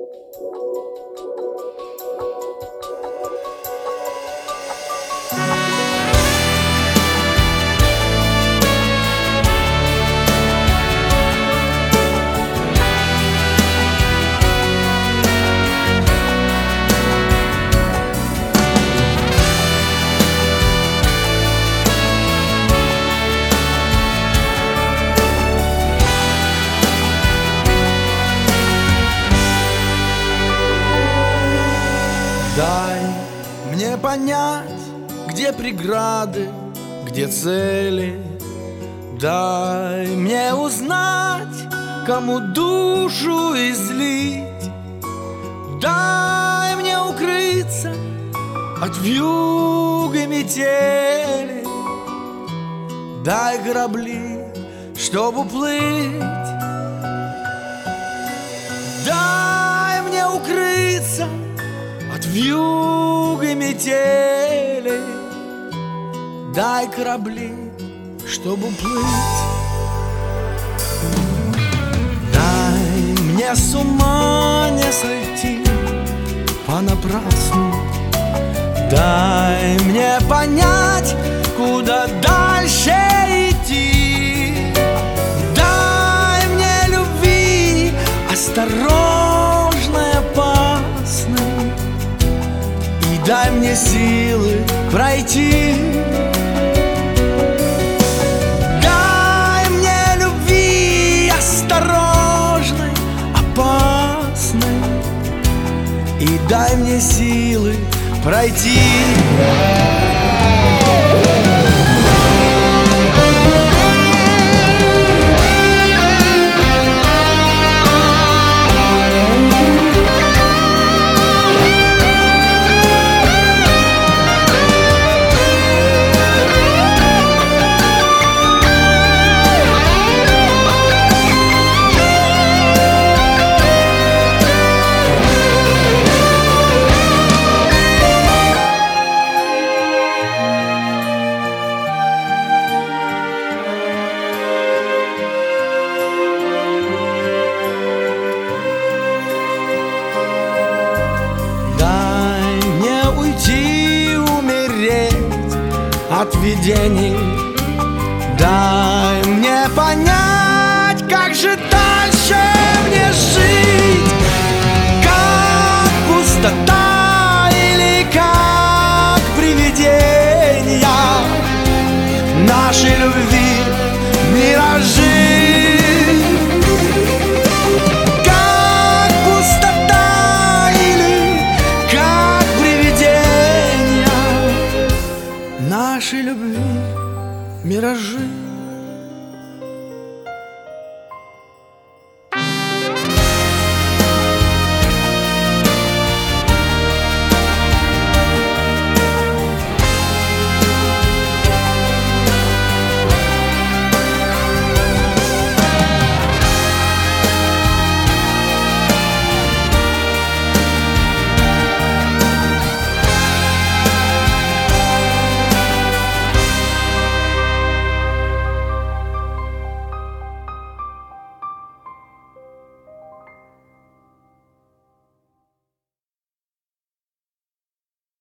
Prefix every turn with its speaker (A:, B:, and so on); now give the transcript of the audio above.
A: Дай мне понять, где преграды, где цели. Дай мне узнать, кому душу излить. Дай мне укрыться от вьюга метели. Дай корабли, чтоб уплыть. Дай мне укрыться от вьюга метели. Дай корабли, чтобы уплыть. Дай мне с ума не сойти понапрасну. Дай мне понять, куда дальше идти. Дай мне любви осторожной, опасной. И дай мне силы пройти. Дай мне любви осторожной, опасной. И дай мне силы пройти. От видений. Дай мне понять, как же дальше мне жить. Как пустота или как привидения нашей любви миражи. Как пустота или как привидения нашей любви миражи.